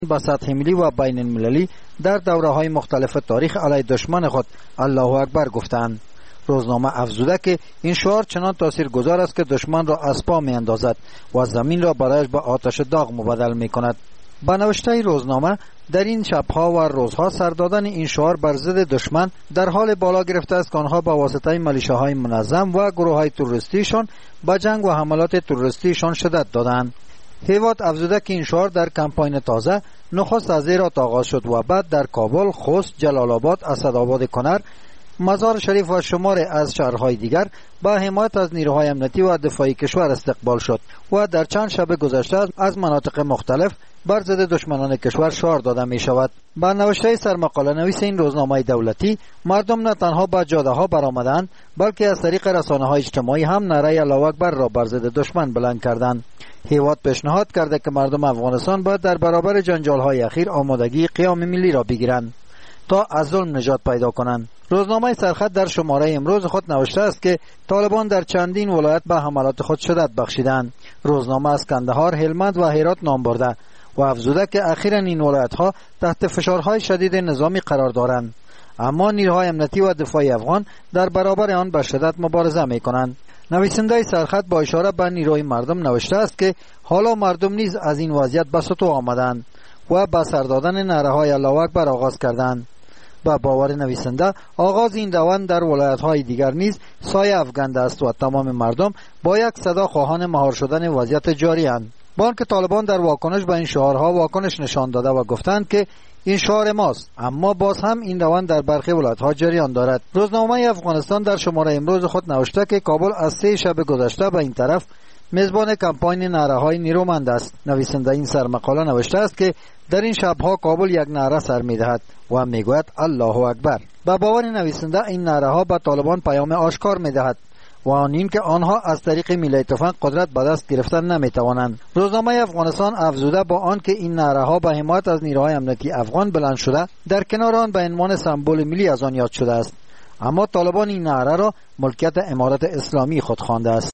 با سطح ملی و بین المللی در دوره‌های مختلف تاریخ علیه دشمن خود الله اکبر گفتند. روزنامه افزوده که این شعار چنان تاثیرگذار است که دشمن را از پا می‌اندازد و زمین را برایش به آتش داغ مبدل می‌کند. با نوشته روزنامه در این شب‌ها و روزها سر دادن این شعار بر ضد دشمن در حال بالا گرفته است که آنها با واسطه ملیشه‌های منظم و گروه‌های تروریستیشان به جنگ و حملات تروریستیشان شدت دادند. هیواد افزوده که این شعار در کمپاین تازه نخست از هرات آغاز شد و بعد در کابل، خوست، جلال آباد، اسدآباد کنر، مزار شریف و شمار از شهرهای دیگر با حمایت از نیروهای امنیتی و دفاعی کشور استقبال شد و در چند شب گذشته از مناطق مختلف بر ضد دشمنان کشور شعار داده می شود. با نوشته سرمقاله نویس این روزنامه دولتی، مردم نه تنها به جاده ها برآمدند بلکه از طریق رسانه های اجتماعی هم نعره الله اکبر را بر ضد دشمن بلند کردند. هیواد پیشنهاد کرده که مردم افغانستان باید در برابر جنجال های اخیر آمادگی قیام ملی را بگیرند تا از ظلم نجات پیدا کنند. روزنامه سرخط در شماره امروز خود نوشته است که طالبان در چندین ولایت به حملات خود شدت بخشیدند. روزنامه از کندهار، هلمند و هرات نام برده و افزوده که اخیراً این ولایت‌ها تحت فشارهای شدید نظامی قرار دارند، اما نیروهای امنیتی و دفاعی افغان در برابر آن به شدت مبارزه می‌کنند. نویسنده سرخط با اشاره به نیروی مردم نوشته است که حالا مردم نیز از این وضعیت به سطو آمدند و به سر دادن نعره‌های الله اکبر آغاز کردند. با باور نویسنده آغاز این دوند در ولایت‌های دیگر نیز سایه افکنده است و تمام مردم با یک صدا خواهان مهار شدن وضعیت جاری اند. با آنکه طالبان در واکنش به این شعارها واکنش نشان داده و گفتند که این شعار ماست، اما باز هم این روند در برخی ولایت‌ها جریان دارد. روزنامه افغانستان در شماره امروز خود نوشته که کابل از 3 شب گذشته به این طرف میزبان کمپاین نعره‌های نیرومند است. نویسنده این سرمقاله نوشته است که در این شب‌ها کابل یک نعره سر می‌دهد و میگوید الله اکبر. با باور نویسنده این نعره‌ها به طالبان پیام آشکار می‌دهد و آن این که آنها از طریق ملی اتفاق قدرت به دست گرفتن نمی‌توانند. روزنامه افغانستان افزوده با آن که این نعره‌ها به حمایت از نیروهای امنیتی افغان بلند شده، در کنار آن به عنوان سمبل ملی از آن یاد شده است، اما طالبان این نعره را ملکیت امارت اسلامی خود خوانده است.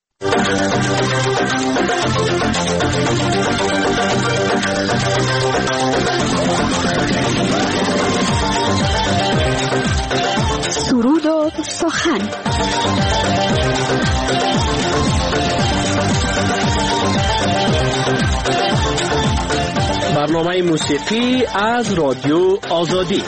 سرود و سخن. برنامه موسیقی از رادیو آزادی.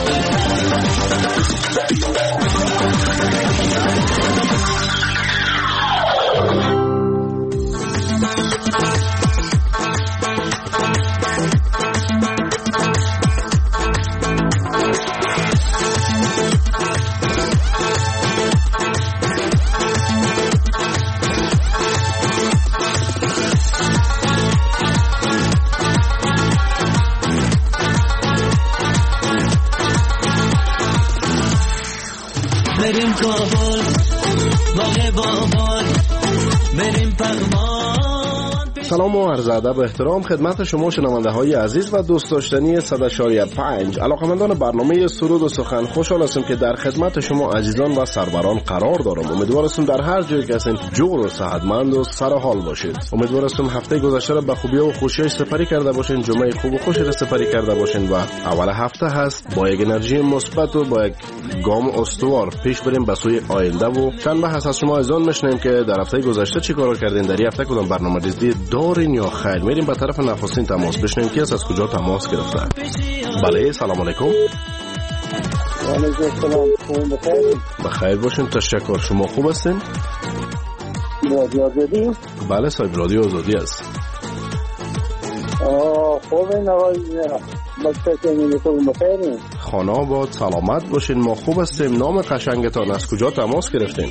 بریم کابل باغ بابال بریم پغمان. سلام و عرض ادب و احترام خدمت شما شنونده های عزیز و دوست داشتنی 100.5 علاقمندان برنامه سرود و سخن. خوشحال هستم که در خدمت شما عزیزان و سروران قرار دارم. امیدوار هستم در هر جایی که هستین جور و صحتمند و سر حال باشید. امیدوار هستم هفته گذشته را به خوبی و خوشی سپری کرده باشین، جمعه خوب و خوشی را سپری کرده باشین و اول هفته هست با یک انرژی مثبت و با یک گام استوار پیش بریم به سوی آینده و چند بحث از شما عزیزان میشنیم که در هفته گذشته چی کار کردین، در این هفته کدام برنامه‌ریزی دارین یا خیر. میریم به طرف نخستین تماس بشنیم که از کجا تماس گرفته. بله سلام علیکم. علیکم السلام. بخیر. بخیر باشین، تشکر. شما خوب هستین؟ رادیو آزادی؟ بله صاحب رادیو آزادی است. خوب این آقای بخیر. خانه آباد سلامت باشین. ما خوب هستیم. نام قشنگتان از کجا تماس گرفتین؟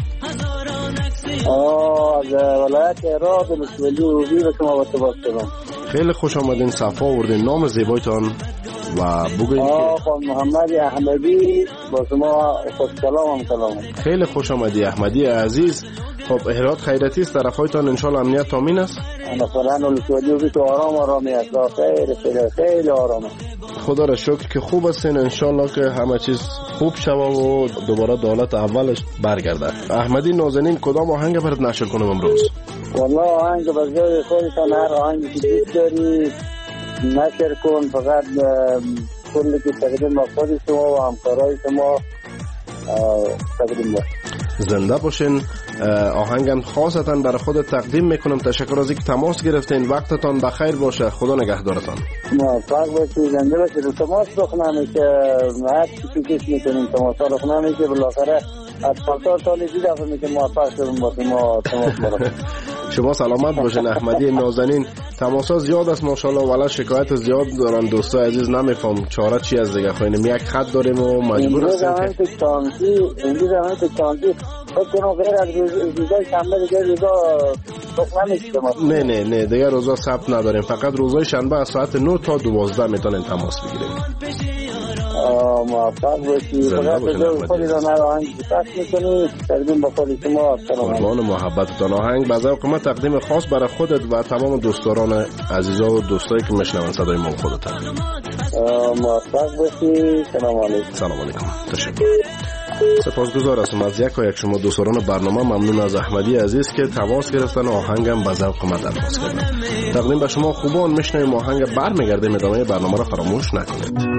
از ولایت هرات مشولی روبی به شما واسطه شدم. خیلی خوش آمدین، صفا آوردین. نام زیبایتان و بگوین که محمد احمدی با شما خوش سلام. خیلی خوش آمدی احمدی عزیز. خب هرات خیرتی است، طرفایتان ان شاء الله امنیت تامین است. مثلا مشولی روبی تو آرامی است، خیلی آرامه. خدا را شکر که خوب هستین. ان شاء الله که همه چیز خوب شوه و دوباره دولت اولش برگرده. احمدی نازنین کدام آهنگ برات نشر کنم امروز؟ والله آهنگ بجای خودتان هر آهنگی که دوست داری نشر کن، فقط کلی که تقدیم با خود شما و همکارای شما تقدیم باش. زنده باشین. آهنگم خاصتا برای خود تقدیم میکنم. تشکر از اینکه تماس گرفتین. وقتتان بخیر باشه. خدا نگهدارتان. موفق باشید، زنده باشید. رو تماس رخ نمیشه، هر چیزی که میکنیم تماس رخ نمیشه. بالاخره از 50 سال دیگه دفعه میگه موفق شدیم با ما تماس برام. شما سلامت باشین. احمدی نازنین. تماسا زیاد است ماشاءالله، ولی شکایت زیاد دارن دوستای عزیز. نمیفهم چاره چی از دیگه. خواهیم یک خط داریم و مجبور هستیم که امروز زمان تکانتی کنم غیر از روزای شنبه دیگه روزا رخ نمیشه. نه دیگه روزا ثبت نداریم. فقط روزای شنبه از ساعت 9 تا 12 میتونین تماس بگیریم. موفق باشی. فقط به خودی را آهنگ پخش میکنی. تقدیم با خود شما. قربان محبتتان. آهنگ به ذوق ما تقدیم خاص برای خودت و تمام دوستان عزیزا و دوستایی که میشنون صدای ما خودتان. موفق باشی. سلام علیکم. سلام علیکم. تشکر. سپاسگزار هستم از یک شما دوستان برنامه. ممنون از احمدی عزیز که تماس گرفتن و آهنگم به ذوق ما درخواست کردن. تقدیم به شما خوبان. میشنویم آهنگ برمیگردیم. ادامه برنامه را فراموش نکنید.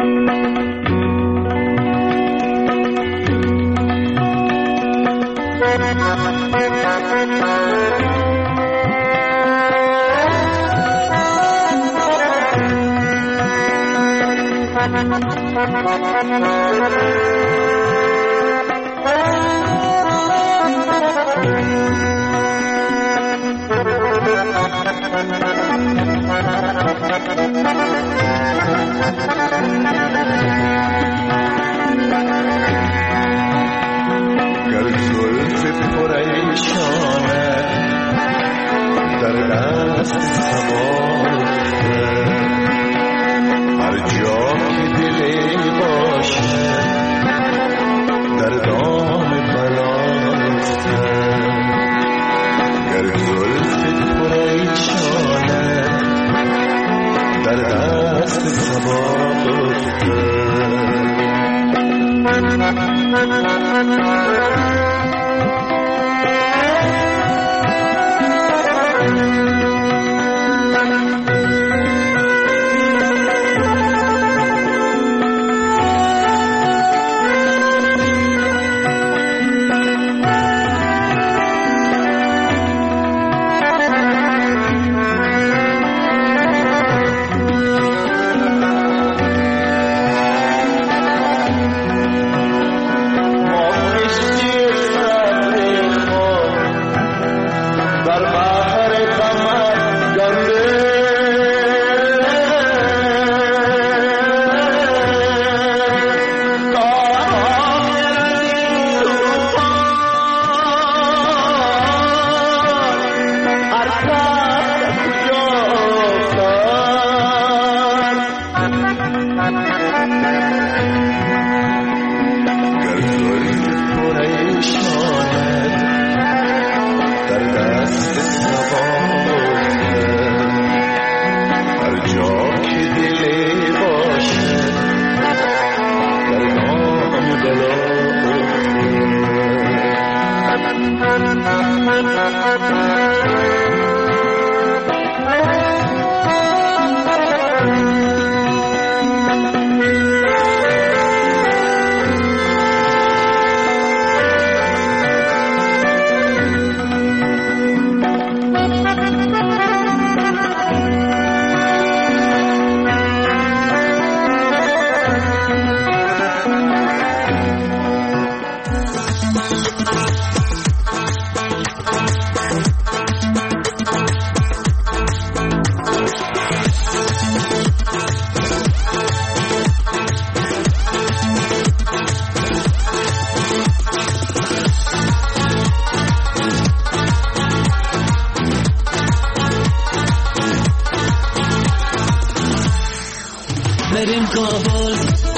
بریم کابل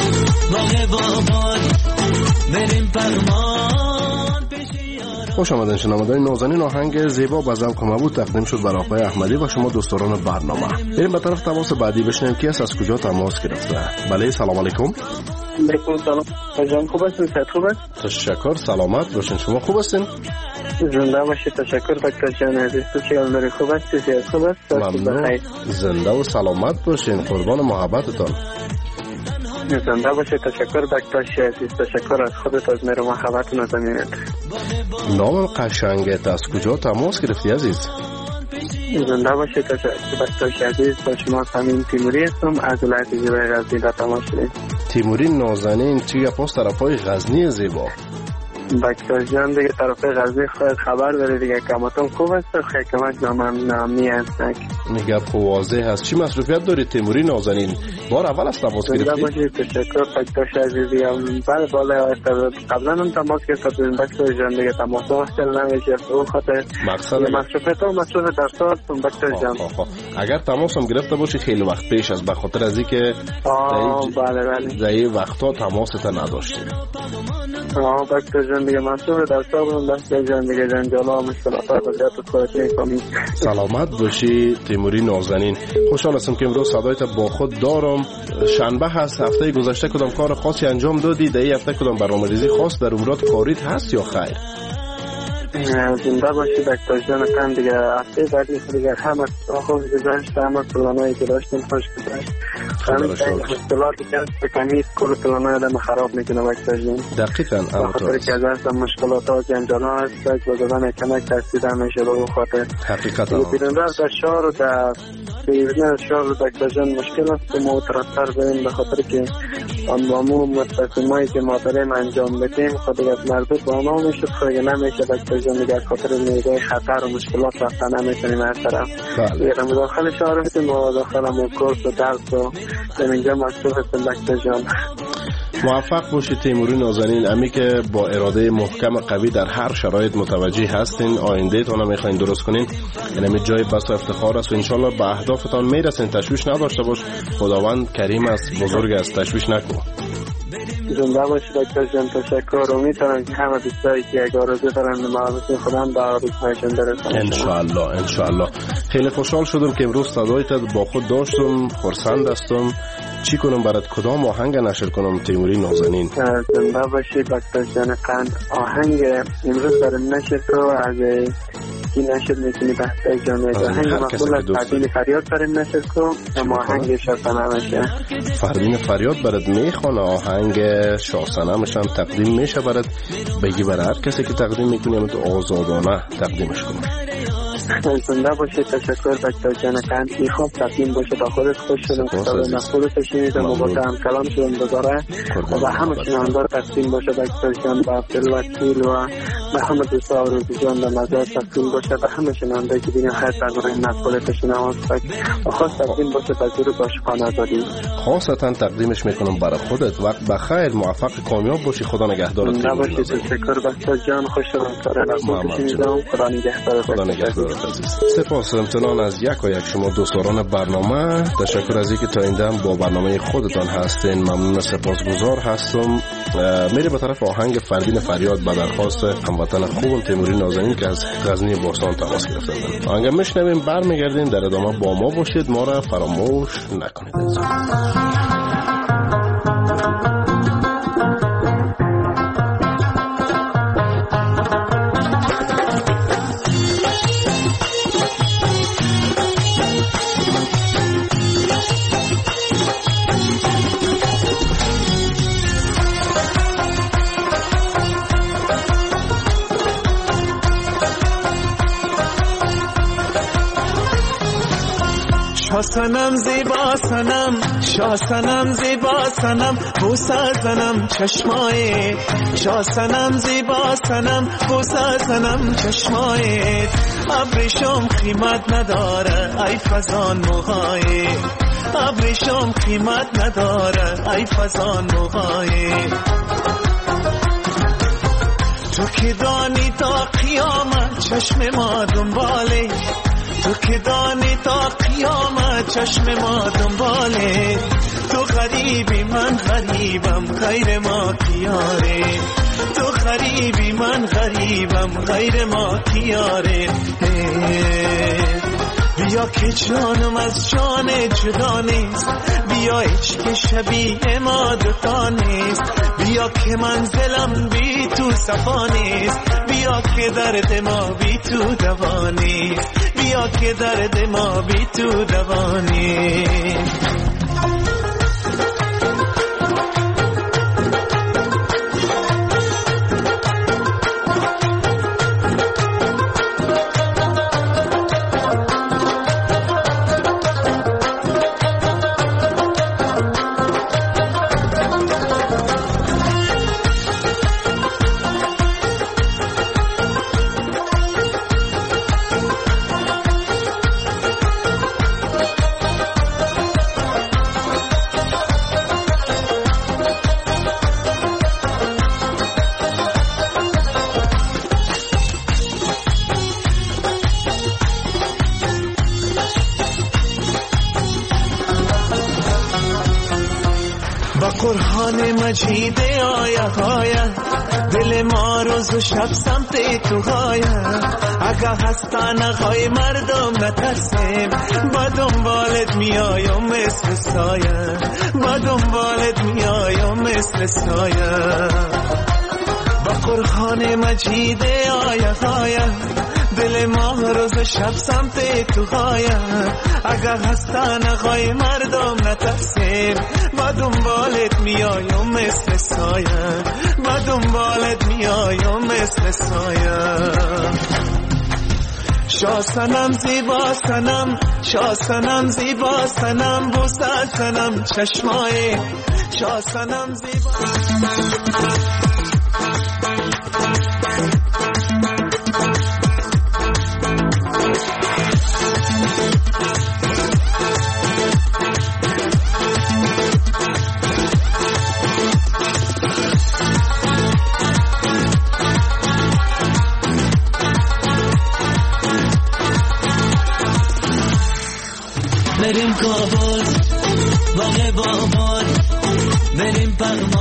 باغ بابان بریم پرمان خوش آمدین شنوندگان نازنین. آهنگ زیبا به ذوق ما بود تقدیم شد برای آقای احمدی و شما دوستان برنامه. بریم به طرف تماس بعدی بشنویم کی است از کجا تماس گرفته. بله سلام علیکم. علیکم سلام جان، خوب هستین؟ صحت خوب است؟ تشکر، سلامت باشین. شما خوب هستین؟ زنده باشید. تشکر دکتر جان عزیز. تو چه حال داری؟ خوب هستی؟ صحت خوب است؟ ممنون. زنده و سلامت باشین، قربان محبتتان. زنده باشید. تشکر دکتر عزیز. تشکر از خودت، از مهر و محبتتون از زمینت. نام قشنگت از کجا تماس گرفتی عزیز؟ زنده باشید. دکتر عزیز، با شما سمین تیموری هستم از ولایت جبهه غزنی را تماس شدیم. تیموری نازنین، چی گپاست طرفای غزنی زیبا؟ دکتر جان دیگه طرف غزنی خبر داره دیگه، کماتون خوب است؟ خیلی کمک نامی هستن. میگه خوب واضح هست. چی مصروفیت داری تیموری نازنین؟ بار اول است تماس گرفتی؟ باشید. تشکر دکتر عزیزی. بله قبلا هم تماس گرفتم دکتر جان، دیگه تماس وصل نمیشه. به خاطر مقصد مصروفیت درس هستم دکتر جان. اگر تماس هم گرفته باشی خیلی وقت پیش از به خاطر از اینکه بله در این وقتا تماست نداشتی. دکتر جان دیگه مصروف درس بودم دکتر جان، دیگه جنجالا مشکلات وضعیت خودت میفهمی. سلامت باشی تیموری نازنین. خوشحال هستم که امروز صدایت با خود دارم. شنبه هست. هفته گذشته کدام کار خاصی انجام دادی؟ در این هفته کدام برنامه‌ریزی خاص در امورات کاریت هست یا خیر؟ زنده باشی دکتر جان. تن دیگه هفته بعدی دیگه همه خوب گذشت، همه پلانایی که داشتیم خوش گذشت. همین مشکلاتی که بکنید کل پلانای آدم خراب میکنه دکتر جان. دقیقاً. بخاطر که از مشکلات ها جنجالا هست و دادن کمک ترسیده میشه. به خاطر حقیقتا بیرون رفت در شهر و در بیرون شهر دکتر جان مشکل است که ما ترسر بریم، به خاطر که امامو متصمایی که ما داریم انجام بدیم خود دیگه مربوط به ما میشه، خیلی نمیشه دکتر جان. دیگه خاطر نگاه خطر و مشکلات رفتن نمیتونیم از طرف. دیگه مداخل شهر هستیم و داخل همون کورس و درس و در اینجا مصروف هستیم دکتر جان. موفق باشید تیموری نازنین. امی که با اراده محکم قوی در هر شرایط متوجه هستین، آینده تون میخواین درست کنین، یعنی جای بس و افتخار است و انشالله به اهدافتان میرسین. تشویش نداشته باش، خداوند کریم است، بزرگ است، تشویش نکن. زنده باشید دکتر جان. تشکر. امیدوارم که همه دوستایی که اگه آرزو دارن محبت خودم به آرزوهایشون برسن انشالله. خیلی خوشحال شدم که امروز صدایت با خود داشتم. خرسند هستم. چی کنم برات؟ کدام آهنگ نشر کنم تیموری نازنین؟ زنده باشید دکتر جان. قند آهنگ امروز دارم نشر کنم از کی نشر میکنی دکتر جان؟ آهنگ مقبول از فردین فریاد دارم نشر کنم اما آهنگ شاسنه میشه. فردین فریاد برات میخوانه، آهنگ شاسنه میشم تقدیم میشه برات. بگی برای هر کسی که تقدیم میکنیم تو آزادانه تقدیمش کنم. زنده باشید. تشکر دکتر جان. قند میخوام تقدیم باشه تا خودت خوش شدم که مسئولت شنیدم و با هم کلام شدم دوباره و همه شناندار تقدیم باشه دکتر جان. با عبدالوکیل و محمد دوستا و روزی جان در مزار تقدیم باشه و همه شناندار که بینیم خیلی درباره مسئولت شنواز و خاص تقدیم باشه تا جور باشقانه داریم. خاصتا تقدیمش میکنم برای خودت. وقت بخیر، موفق کامیاب باشی. خدا نگهدارت. زنده باشید. تشکر دکتر جان. خوش شدم کاره شنیدم. خدا نگهدارت. سپاس امتنان از یک و یک شما دوستان برنامه. تشکر از اینکه تا این دم با برنامه خودتان هستین. ممنون، سپاسگزار هستم. میره به طرف آهنگ فردین فریاد به درخواست هموطن خوبم تیموری نازنین که از غزنی باستان تماس گرفتن. آهنگ میشنویم، برمیگردیم. در ادامه با ما باشید، ما را فراموش نکنید. سنم زیبا سنم، شاه سنم زیبا سنم، بوسه زنم چشمای شاه سنم زیبا سنم، بوسه زنم چشمای ابریشم قیمت نداره ای فزان موهای، ابریشم قیمت نداره ای فزان موهای. تو که دانی تا قیامت چشم ما دنباله، تو که دانی تا قیامت چشم ما دنباله، تو غریبی من غریبم غیر ما کیاره، تو غریبی من غریبم غیر ما کیاره. بیا که جانم از جان جدا نیست، بیا هیچ که شبیه ما دوتا نیست، بیا که منزلم بی تو صفا نیست، بیا که درد ما بی تو دوا نیست، بیا که درد ما بی تو دوا نیست. قرآن مجید آیه آیه دل ما روز و شب سمت تو غایه، اگه هستن غای مردم نترسیم، با دنبالت میایم مثل سایه، با دنبالت میایم مثل سایه. با قرآن مجید آیه آیه دل ما روز شب سمت تو غایه، اگه هستن غای مردم نترسیم، با دنبالت میایم مثل سایه، با دنبالت میایم مثل سایه. شاه سنم زیبا سنم، شاه سنم زیبا سنم، بوسه سنم چشمای شاه سنم زیبا. بریم کابل باغ بابال، بریم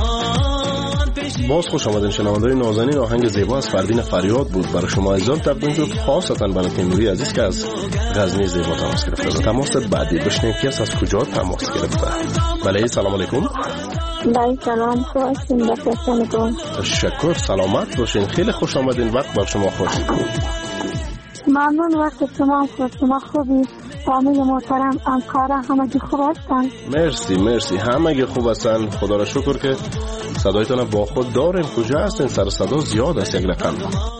پغمان. باز خوش آمدین شنوندگان نازنین. آهنگ زیبا از فردین فریاد بود برای شما عزیزان تقدیم شد خاصتا برای تیموری عزیز که از غزنی زیبا تماس گرفته. تماس بعدی بشنویم که از کجا تماس گرفته. بله سلام علیکم. بله سلام، خوشین بخیر. تشکر، سلامت باشین. خیلی خوش آمدین، وقت بر شما خوش. ممنون، وقت شما خوش. شما خوبی؟ فامیل محترم همکارا همگی خوب هستن؟ مرسی مرسی، همگی خوب هستن. خدا را شکر که صدایتان با خود داریم. کجا هستین؟ سر صدا زیاد است یک رقم.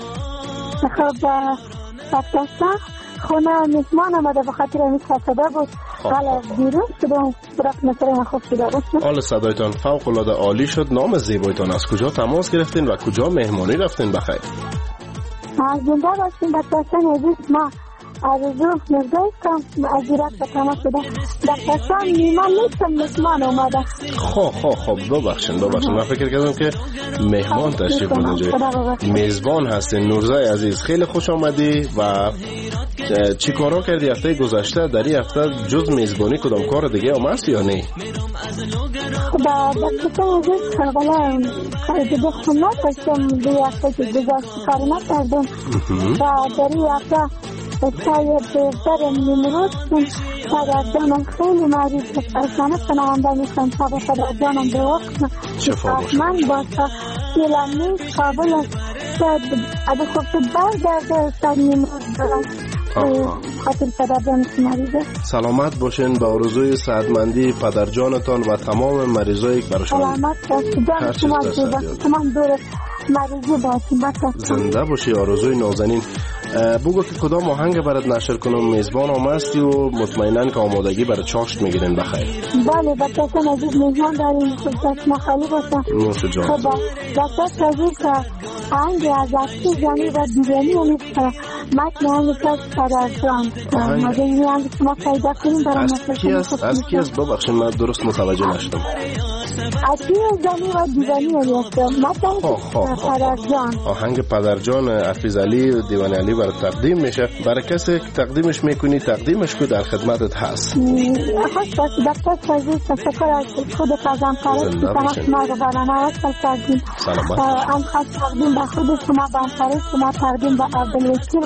خب پاکستان خونه میزمان آمده به خاطر این صدا بود. حالا بیرون شدم برات مثلا خوب شده بود. حال صدایتان فوق العاده عالی شد. نام زیبایتان از کجا تماس گرفتین و کجا مهمانی رفتین؟ بخیر. زنده باشین پاکستان عزیز. ما آرزو نزدیکم از ایران به تماس شده. در پاکستان میمان نیستم، مهمان اومده. خب ببخشین. من فکر کردم که مهمان تشریف بردین. میزبان هستین. نورزای عزیز خیلی خوش آمدی. و چی کارا کردی هفته گذشته؟ در این هفته جز میزبانی کدام کار دیگه هم هست یا نه؟ در پاکستان عزیز کاربلا دیگه خونه داشتم. دیگه هفته که گذشته کاری نکردم و در این هفته شاید بهتر نمروز کن. پدرجانم خیلی مریض پرسانه شنونده میکنم تا به پدرجانم به وقت من باشه دیلم نیست قابل است. شاید اگه خوب شد برگرده شاید نمروز برم خاطر پدرجانم مریضه. سلامت باشین. به آرزوی صحتمندی پدرجانتان و تمام مریضایی که برای شما. سلامت باشین. جان شما زیبا. تمام دور مریضی باشین. زنده باشی. آرزوی نازنین. بگو که کدام آهنگ برات نشر کنم؟ میزبان هم هستی و مطمئنن که آمادگی برای چاشت میگیرین. بخیر. بله بچه‌ها عزیز میزبان داریم. خودت مخالی باشن. نوش جان. خب بچه‌ها عزیز آهنگ از اصلی جانی و دیگری نیست. متن آهنگ پدرجان. ماجرای آهنگ شما پیدا کنیم برای مثلا. از کی است؟ ببخشید من درست متوجه نشدم. اصلی جانی و دیگری نیست. متن پدرجان. آهنگ پدرجان افیز علی دیوانی علی برای تقدیم میشه. برای کسی که تقدیمش میکنی تقدیمش که در خدمتت هست. خوش باشید. دکتر عزیز تشکر از خودت از همکارت که تماس ما رو برنامه کردین. سلامت. خاص تقدیم به خود شما، به همکار شما، تقدیم به عبدالوکیل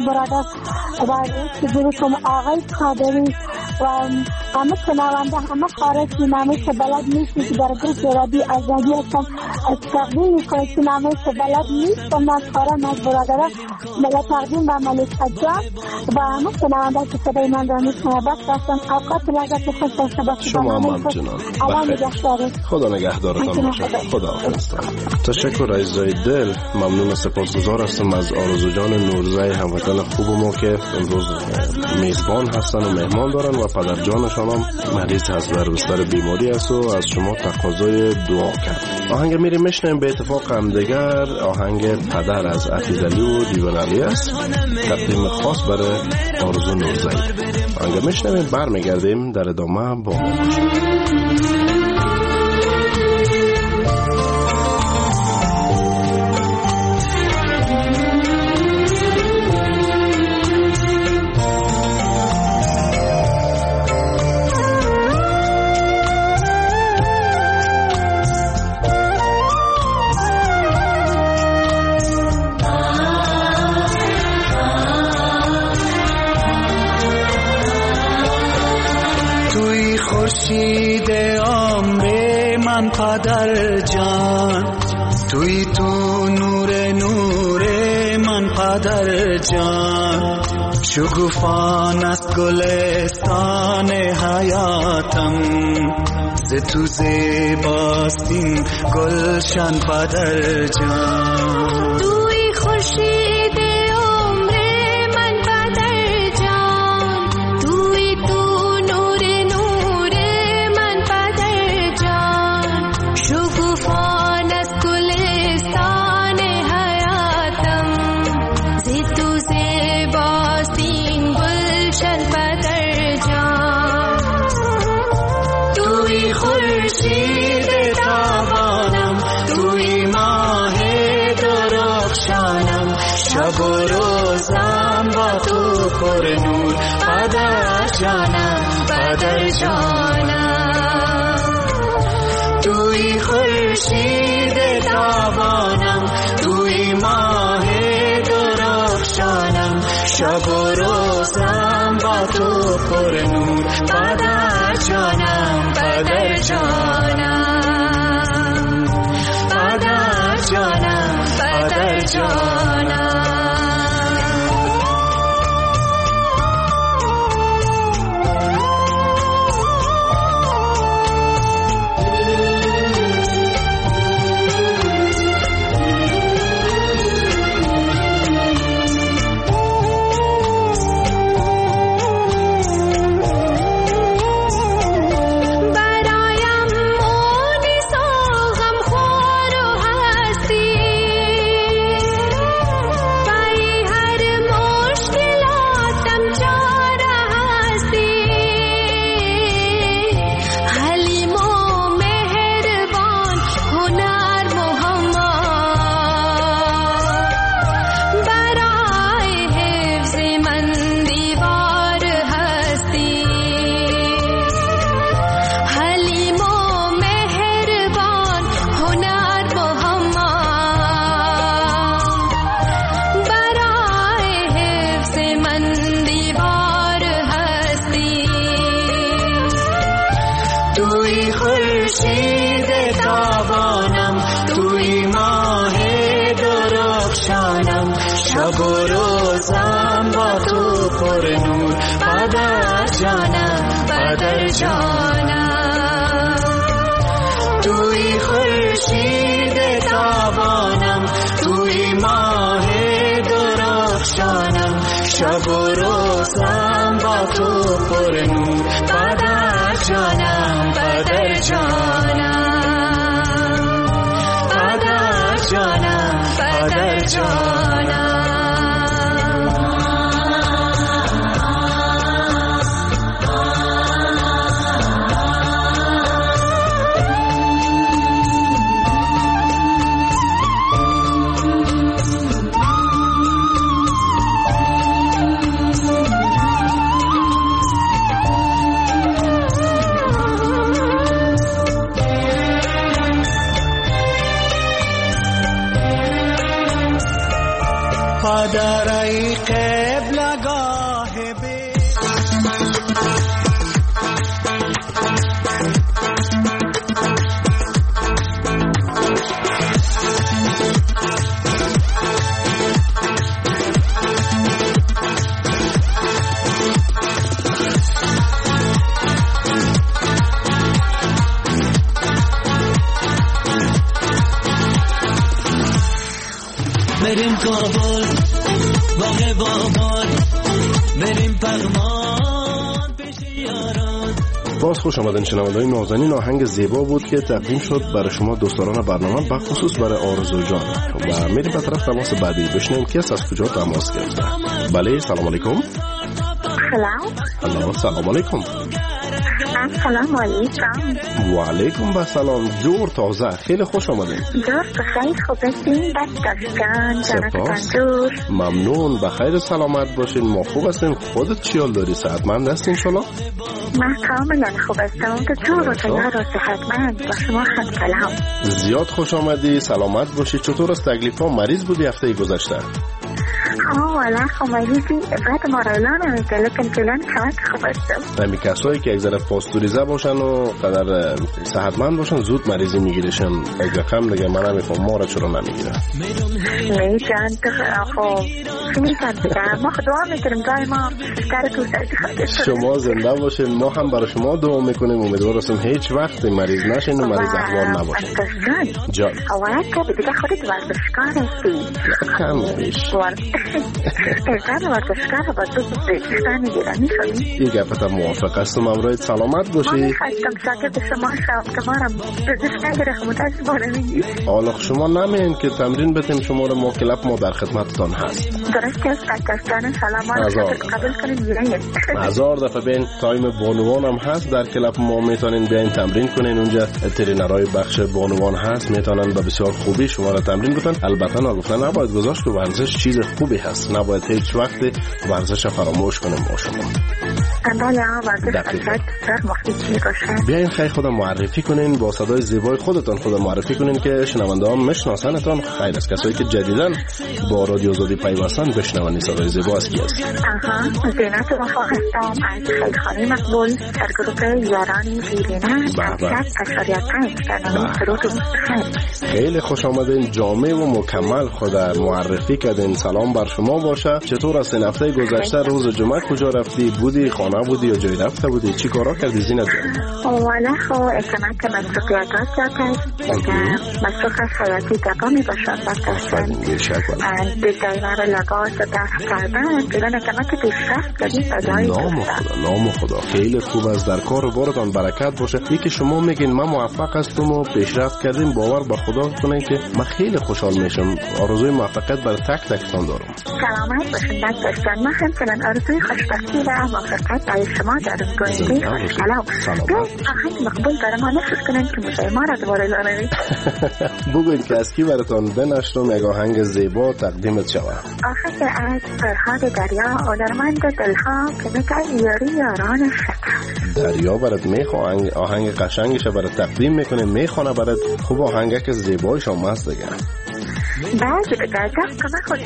برادر و گروه آقای قادری و همه شنونده همه خارج نامه که بلد نیستی که در گروه رادیو آزادی هستم از تقدیم میکنم که نامه که بلد نیست و من خارم از برادر بلد تقدیم و ملک حجاب و همه شنونده که صدای من را میشنه بس هستم. اوقات لذت خوش داشته باشید. شما هم همچنان بخیر. خدا نگهدارتان باشه. خدا حافظ. تشکر عزیزای دل. ممنون و سپاسگزار هستم از آرزو جان نورزی هموطن خوب ما که امروز میزبان هستن و مهمان دارن و پدر جانشان هم مریض هست در بستر بیماری است و از شما تقاضای دعا کرد. آهنگ میریم میشنیم به اتفاق هم دیگر آهنگ پدر از عفیظ علی و دیوان علی است تقدیم خاص برای آرزو نورزی. آهنگ میشنیم برمیگردیم در ادامه با خورشید عمر من پدر جان توی تو نور من پدر جان شکوفان است گلستان حیاتم ز تو زیباست این گلشن پدر جان توی خورشید عمر من پدر جان توی تو نور من پدر جان شکوفان از گلستان حیاتم ز تو زیباست این گلشن پدر جان توی خورشید تابانم توی ماه درخشانم شب و روزم با تو پر نور پدر جانم توی خورشید تابانم توی ماه درخشانم شب و روزم با تو پر نور پدر جانم پدر جانم پدر جانم پدر جانم شب و روزم با تو پر نور پدر جانم پدر جانم توی خورشید تابانم توی ماه درخشانم شب و روزم با تو پر نور پدر جانم پدر جانم پدر جانم پدر جانم پدر ای بریم کابل باغ بابان بریم پغمان پیش یاران. باز خوش آمدین شنونده‌های نازنین. آهنگ زیبا بود که تقدیم شد برای شما دوستداران برنامه، به خصوص برای آرزو جان. و میریم به طرف تماس بعدی بشنویم کس از کجا تماس گرفته. بله سلام علیکم. سلام علیکم. سلام علیکم. و علیکم و سلام. جور تازه، خیلی خوش آمدین. جور بخیر، خوب هستین؟ سپاس، ممنون، بخیر سلامت باشین. ما خوب هستیم. خودت چی حال داری؟ صحتمند هستین انشالله؟ من کاملا خوب هستم. تو جور و تیار و صحتمند با شما هم سلام. زیاد خوش آمدی، سلامت باشی. چطور از تکلیف ها؟ مریض بودی هفته گذشته؟ والا خب مریضی بعد ما را اعلان نمیده، لیکن فعلا خوب هستم. همین کسایی که یک ذره پاستوریزه باشن و قدر صحتمند باشن زود مریضی میگیرشن. یک رقم دیگه من نمیفهم ما را چرا نمیگیره. نه جان تو خب چی میگن دیگه، ما دعا میکنیم دائما بیشتر تو سرطی. شما زنده باشین، ما هم برای شما دعا میکنیم. امیدوار هستیم هیچ وقت مریض نشین و مریض احوال نباشین. جان اول که دیگه خودت ورزشکار هستی کم بیش ایزن ورزشکار با تو بزرگستان ایرانی شدی. این گفت موافق هستم. امروز سلامت باشی. ما میخواستم شاکر شما شد که ما را بزرگستان گرخ متاسبانه میگی. حالا شما نمین که تمرین بتیم شما را ما کلپ ما در خدمتتان هست. درست است. پاکستان سلامات قبول کنید بیایید. هزار دفعه بین تایم بانوان هم هست در کلپ ما، میتونین بیاین تمرین کنین. اونجا ترینرهای بخش بانوان هست، میتونن به بسیار خوبی شما را تمرین بکنن. البته نگفتن نباید گذاشت که ورزش چیز خوبی هست، نباید هیچ وقت ورزش فراموش کنیم ما شما. بله ورزش مفید باشه. بیاین خیلی خودم معرفی کنین، با صدای زیبای خودتان خودم معرفی کنین که شنونده ها میشناسنتان. خیر از کسایی که جدیدن با رادیو آزادی پیوستن بشنون صدای زیبا از کی است. زینت وفا هستم از خیلخانه مقبول در گروه یاران دیرینه. خیلی خوش آمدین، جامع و مکمل خود معرفی کردین. سلام بر شما باشه. چطور است این هفته گذشته؟ روز جمعه کجا رفتی؟ بودی خانه بودی یا جای رفته بودی؟ چی کارا کردی زینت جان؟ والا خب اعتماد که مصروفیتات زیاد است. مصروف حیاتی دقا می باشد بکشن دیزاینر لباس و دست کردن دیدن اعتماد که پیشرفت کردید بدایی نام خدا خیلی خوب است. در کار بارتان برکت باشه. یکی شما میگین من موفق هستم و پیشرفت کردیم، باور به خدا کنین که من خیلی خوشحال میشم. آرزوی موفقیت برای تک تکتان دارم. سلامت باشین دکتر. ما همچنان آرزوی خوشبختی و موفقیت برای شما دارم. گوینده سلام. آخر مقبول برای ما نفرست کنن که موسیقی ما را دوباره لانوید. بگوید که از کی براتون بنشتم یک آهنگ زیبا تقدیمت شود. آخر از فرهاد دریا هنرمند دلها که میگه یاری یاران شکر. دریا برات میخواه آهنگ قشنگش برات تقدیم میکنه، میخونه برات. خوب آهنگ که زیبایش هم هست دیگه. بعد گذشت که من خود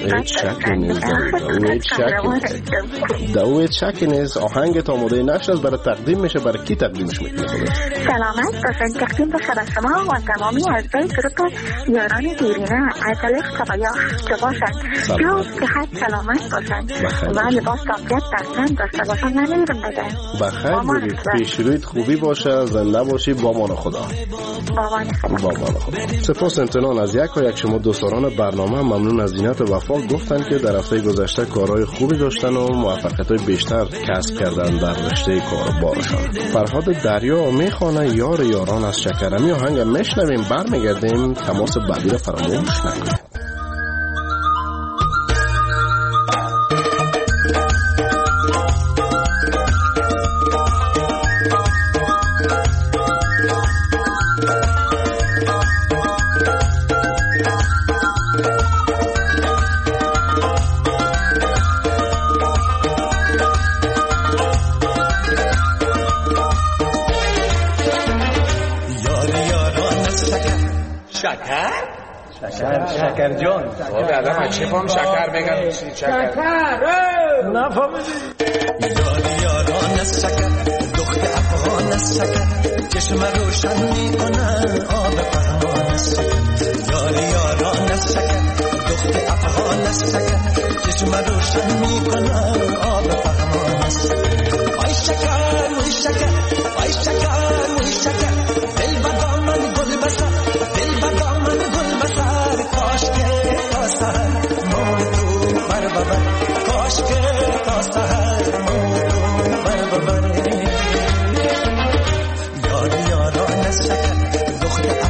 دوید شکی نیست. آهنگ تا مده نشد برای تقدیم میشه. برای کی تقدیمش میکنه خودت؟ سلامت باشن. تقدیم بشه به شما و تمامی اعضای گروه یاران دیرینه. عدالت کبایا که باشن جو که حد سلامت باشن و لباس تاقیت درسن داشته باشن. نمیرم بده بخیر بودید. پیشرویت خوبی باشه، زنده باشی. بامان خدا. بامان خدا. سپاس امتنان از یک و یک شما دوستان برنامه. ممنون از زینت وفا. گفتن که در هفته گذشته کارهای خوبی داشتن و موفقیت‌های بیشتر کسب کردن در رشته کاربارشان. فرهاد دریا میخوانه یار یاران از شکرمی. آهنگ میشنویم، برمیگردیم. تماس بعدی را فراموش نکنید. شکر جان بابا آدم چه فهم شکر بگم؟ شکر نفهمیدی؟ یاری یاران از شکر دخت افغان از شکر چشم روشن میکنن آب فهمان از شکر. یاری یاران از شکر دخت افغان از شکر چشم روشن میکنن آب فهمان از شکر. آی شکر وی شکر آی شکر وی شکر دل بگا من گل بسر دل بگا من گل بسر کاش که کاسر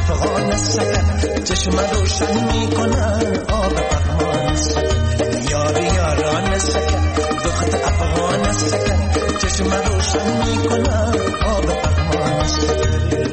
افغان سکن چشم روشن میکنن آب پغمان سکن یار یاران سکن دخت افغان سکن چشم روشن میکنن آب پغمان سکن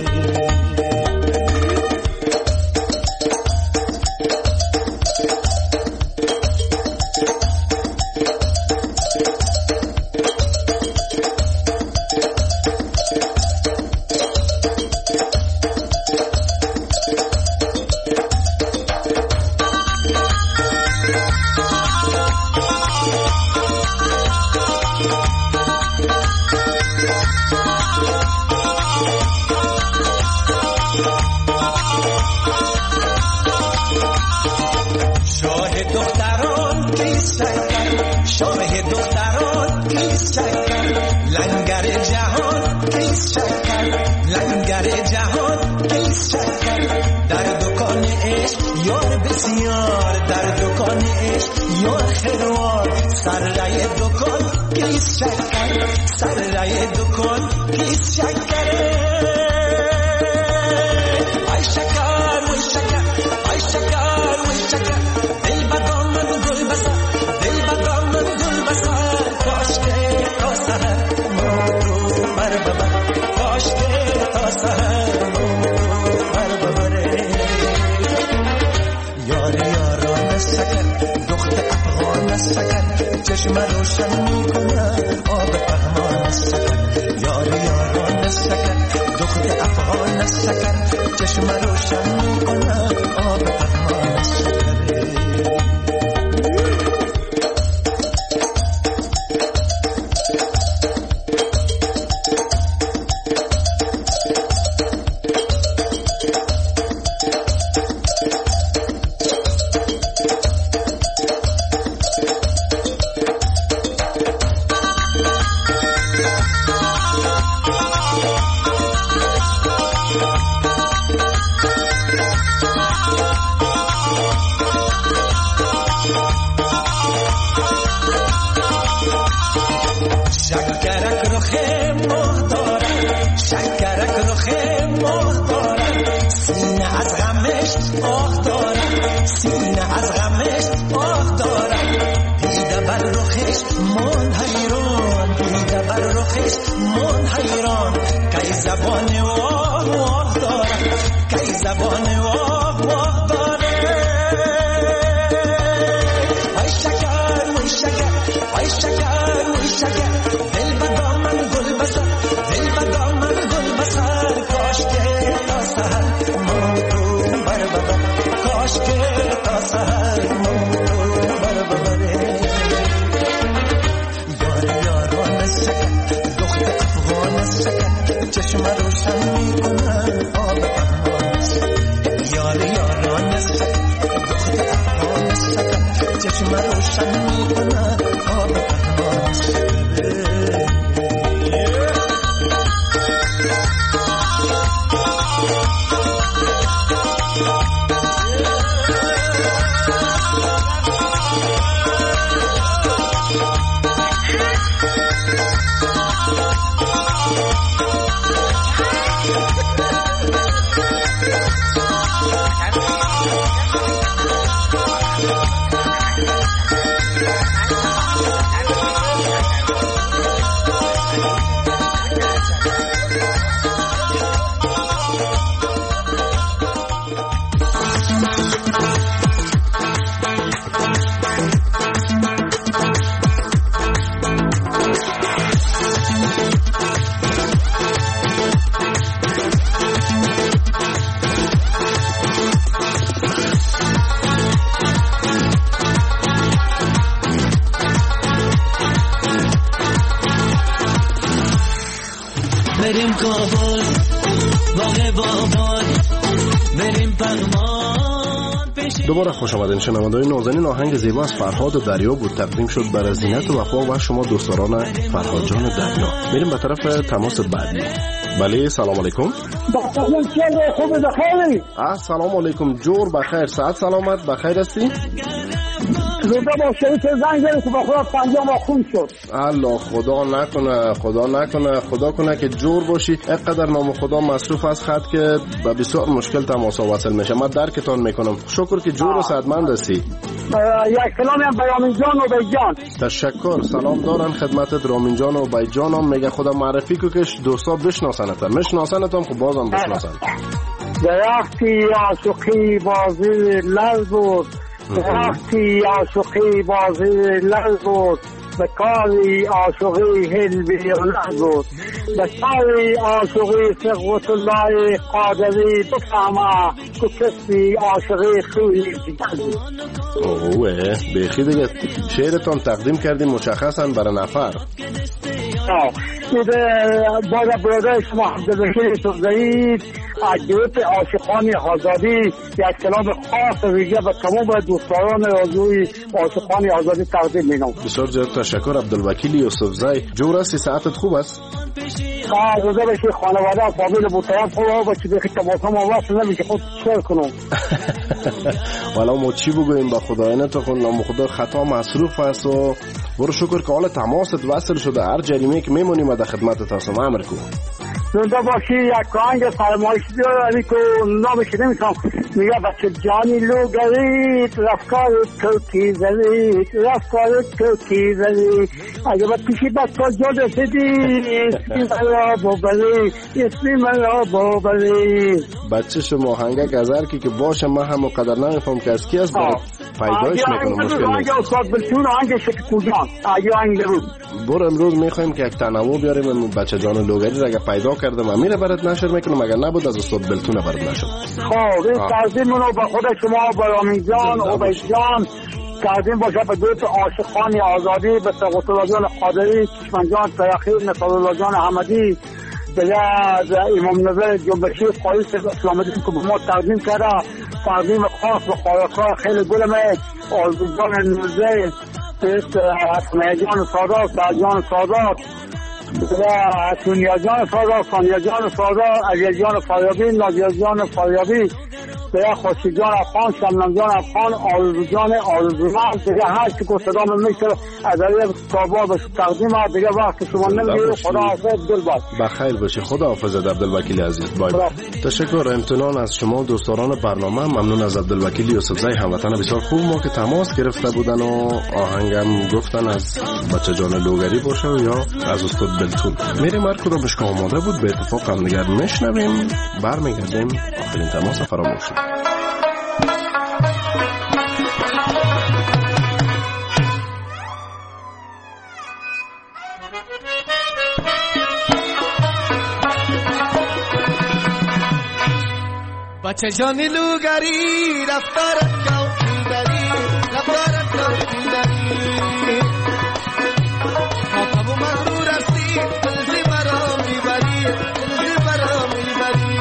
دوباره خوش آمدین شنوندگان نازنین. آهنگ زیبا از فرهاد و دریا بود، تقدیم شد برای زینت و وفا و شما دوستداران فرهاد جان دریا. میریم به طرف تماس بعدی. بله سلام علیکم. خوب بخیر. سلام علیکم. جور بخیر، صحت سلامت، بخیر هستی؟ زنده باشه که زنگ زدی که با خدا 50 ماه خون شد. الله خدا نکنه، خدا نکنه، خدا کنه که جور باشی. اینقدر نام خدا مصروف از خط که به بسیار مشکل تماس وصل میشه. من درکتان میکنم. شکر که جور و صحتمند هستی. یک سلامی هم به رامین جان و بیجان. تشکر. سلام دارن خدمتت رامین جان و بیجانم. میگه خدا معرفی کو که دوستا بشناسنتم. میشناسنتم خب بازم بشناسن. درختی عاشقی بازی لل بود، درختی عاشقی بازی لل بود، به کاری عاشقی هل بیرون بود، به کاری عاشقی ثقوت الله قادری بفهمه که کسی عاشقی خوی دیگر بود. اوه بیخی دیگه شعرتان تقدیم کردیم مشخصا برای نفر. دیده باید برده شما عبدالبشیر سوزایی عجیب عاشقان آزادی یک کلام خاص ویژه به تمام دوستان رادیوی عاشقان آزادی تقدیم می‌کنم. بسیار زیاد تشکر عبدالوکیل یوسفزئی. جور هستی؟ ساعتت خوب است؟ روزه بشی خانواده فامیل بوطرف خوبه بچی بخی تماسا ما وصل نمیشه خود شیر کنم. والا ما چی بگویم با خدایانه تو خود نام خدا خطا مصروف است و برو شکر که حال تماست وصل شده. هر جریمه که میمونیم در خدمتت هستم. امر کو زنده باشی. یک آهنگ فرمایشی داره که نامش نمی‌کنم. میگه بچه جانی لوگرید رفتار تو کی زدید، رفتار تو کی زدید، اگه با پیشی بچه جا رسیدی اسمی من را ببری، اسمی من را ببری. بچه شما آهنگک از هر کی که باشه من هم قدر نمیفهم که از کی است پیدایش میکنم. مشکل نیست. آهنگ استاد بلتون آهنگ شکل جان اگه آهنگ بود برو امروز میخوایم که یک تنوع بیاریم. بچه جان لوگری را اگه پیدا کردم امیر برات نشر میکنم، اگر نبود از استاد بلتون برات نشر. خب این تقدیم رو به خود شما با رامین جان و عبید جان تقدیم باشه به دوست عاشقان آزادی، به ثقوت الله جان قادری، چشمن جان ترخی، نصار الله جان احمدی، به امام نظر جنبشی قایص اسلام دین که به ما تقدیم کرده. تقدیم خاص به خالق‌ها خیلی گلمه آرزوجان نوزه، حسنه جان سادات، سرجان سادات، سونیا جان سادات، ثانیه جان سادات، علی جان فاریابی، نادیا جان فاریابی، به خوشی جان افغان، شمنم جان افغان، آرزو جان آرزومند. دیگه هر چی که صدا من میشه از علیه صحبا به تقدیم ها. دیگه وقت شما نمیگیره. خدا حافظ دل باش. بخیر باشی. خدا حافظ عبدالوکیل عزیز. بای بای. تشکر امتنان از شما دوستان برنامه. ممنون از عبدالوکیل یوسفزئی هموطن بسیار خوب ما که تماس گرفته بودن و آهنگم گفتن از بچه جان لوگری باشه یا از استاد بلتون. میریم هر کدوم بشک آماده بود به اتفاق هم دیگر میشنویم. برمیگردیم. آخرین تماس فراموش. بچه جانی لوگری رفتارت کوکی داری، رفتارت کوکی داری، خاطب و مغرور هستی دلزی برا میبری، دلزی برا میبری.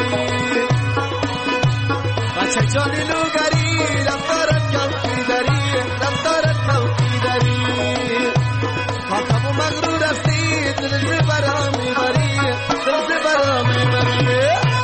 بچه جانی لوگری رفتارت کوکی داری، رفتارت کوکی داری، خاطب و مغرور هستی دلزی برا میبری، دلزی برا میبری.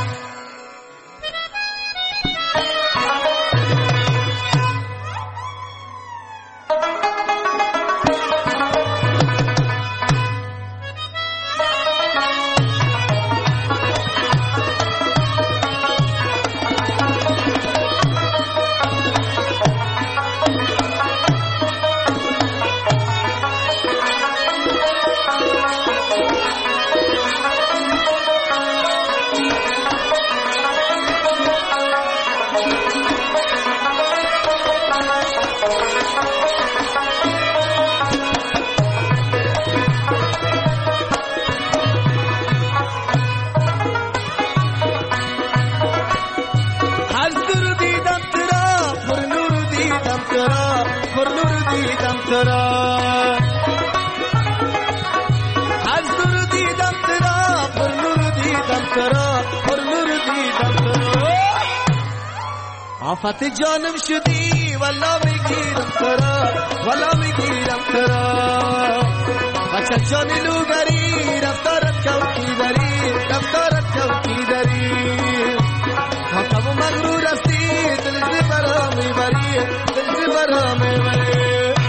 آفت جانم شدی والا میگیرم ترا، والا میگیرم ترا. بچه جانی لوگری رفتارت کوکی داری، رفتارت کوکی داری، خاطب و مغرور هستی دلزی برا میبری، دلزی برا میبری.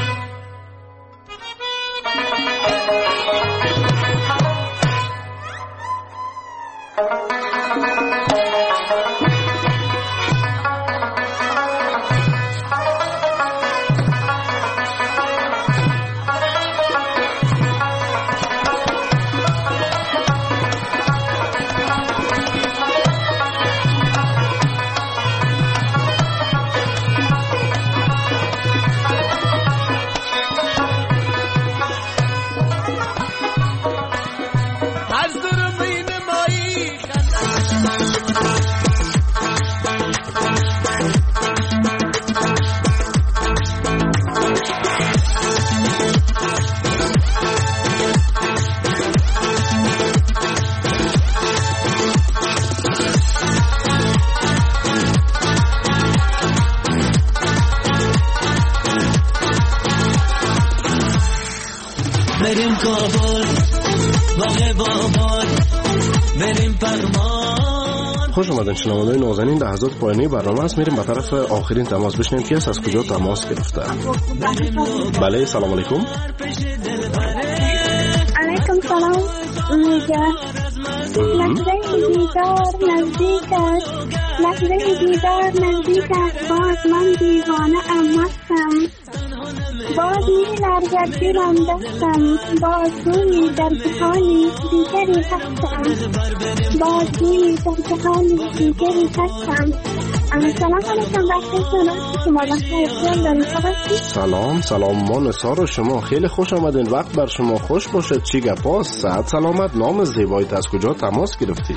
بریم کابل باغ بابان بریم پرمان. خوش آمدین شنوندگان نازنین، لحظات پایانی برنامه است. میریم به طرف آخرین تماس بشنویم که از کجا تماس گرفته. بله سلام علیکم. علیکم سلام. لحظه دیدار نزدیک است، لحظه دیدار نزدیک است، باز من دیوانه ام هستم، باز می لرزد دلم دستم، باز گویی در جهانی دیگری هستم، باز گویی در جهانی دیگری هستم. سلام علیکم وقتی شما بخیر. سلام ما نثار شما، خیلی خوش آمدین، وقت بر شما خوش باشد. چی گپاست؟ صحت سلامت، نام زیبایت، از کجا تماس گرفتی؟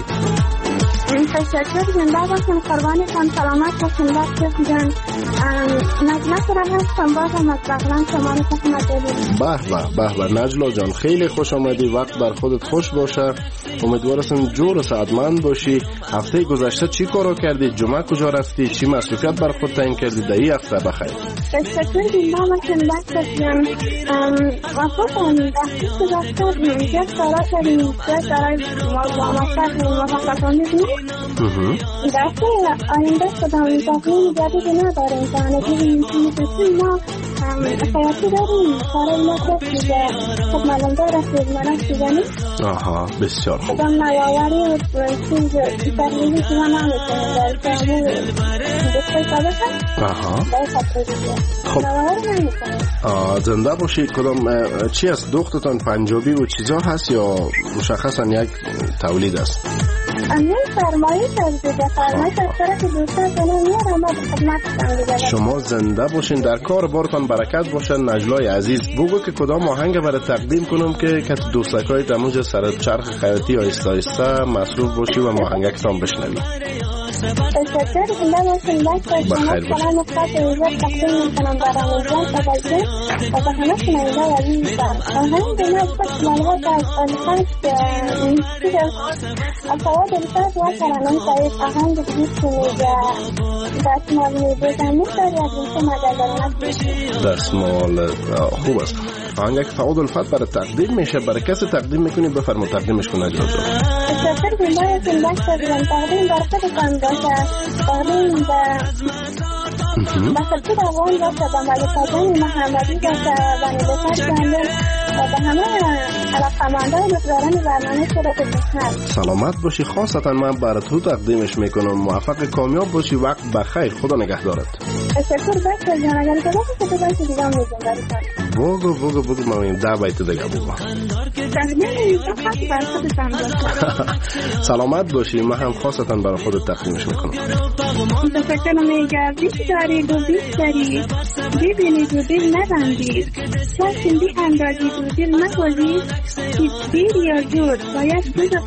تشکر، زنده باشم، قربانتان، سلامت باشین. وقت جان نجلا را هستم، بازم از بغلان شما رو تحمد داریم. به نجلا جان خیلی خوش آمدی، وقت بر خودت خوش باشه. امیدوارم جور و سعادتمند باشی. هفته گذشته چی کارو کردی؟ جمعه کجا رفتی؟ چی مسئولیت بر خود تعیین کردی در این هفته؟ بخیر. تشکر، زنده باشین وقت جان. وقتان وقتی گذشته اینجا کارا کردیم، اینجا برای موفقیت دسته آینده خودم تقلیم جدیدی نداریم. زندگی میتونیم ما حیاتی داریم، کارای ما دیگه خب معلوم داره خدمانت دیگه. آها بسیار خوب. خودم نیاوری و چیز تقلیمی که ما نمیتونیم در کامو دسته سابقه. آها در خطر دیگه نیاوری نمیتونیم. زنده باشی. کدام چی است؟ دختتان پنجابی و چیزا هست یا مشخصا یک تولید است؟ امین فرمایش از دیگه، فرمایش از طرف دوستان کنم میارم با خدمتتان دیگه. شما زنده باشین، در کار بارتان برکت باشن. نجلای عزیز بگو که کدام آهنگ برای تقدیم کنم که دوستکای دموج سر چرخ خیاطی آیسته آیسته مصروف باشی و آهنگکتان بشنوی. تشکر، زنده باشین. بخیر باشین. سلام خاص ایزد تقدیم میکنم برای جان تقدیم و به همه شنونده عزیز. آهنگ ما از ملغات از الخمس الفواد الفات و ترانه سعید آهنگ بیست میگه دستمال میبودن میداری از این که مدلنت دستمال خوب است. آهنگ فواد الفات برای تقدیم میشه، برای کسی تقدیم میکنی بفرمو تقدیمش کنه جان. تشکر، زنده باشین. تقدیم بر خودتان باشه، تقدیم بخلطی روان باشه، با ملکاتان محمدی باشه و نبتر کنده و به همه علاقمانده و مقداران برنامه صورت بخیر. سلامت باشی. خاصتا من برای تو تقدیمش میکنم. موفق کامیاب باشی. وقت بخیر. خدا نگهدارت. تشکر بچه جان. اگر که باشه که تو باشه دیگه هم میزن برای بگو ما این 10 بیت دیگه بگو. سلامت باشی. من هم خاصتا برای خودت تقدیمش میکنم. تشکر میگه بیش داری دو بیش داری، ببینی دو دل نبندی، چشم بی اندازی دو دل نبازی، دیر یا جور باید بزر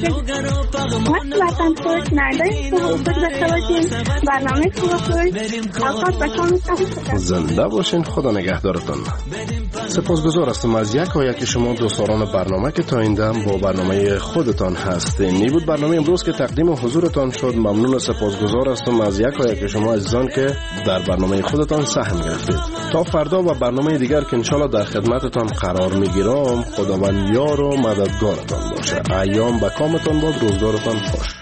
وقت خوش نردای خوب داشته باشین. برنامه خوب اوقات بکنم. زنده باشین. خدا نگهدارتان. سپاسگزار هستم از یک شما دوستان برنامه که تا این دم با برنامه خودتان هستین. این بود برنامه امروز که تقدیم حضورتان شد. ممنون و سپاسگزار هستم از یک شما عزیزان که در برنامه خودتان سهم گرفتید. تا فردا و برنامه دیگر که انشالله در خدمتتان قرار میگیرم. خداوند یار و مددگارتان باشه. ایام به کامتان باد. روزگارتان خوش.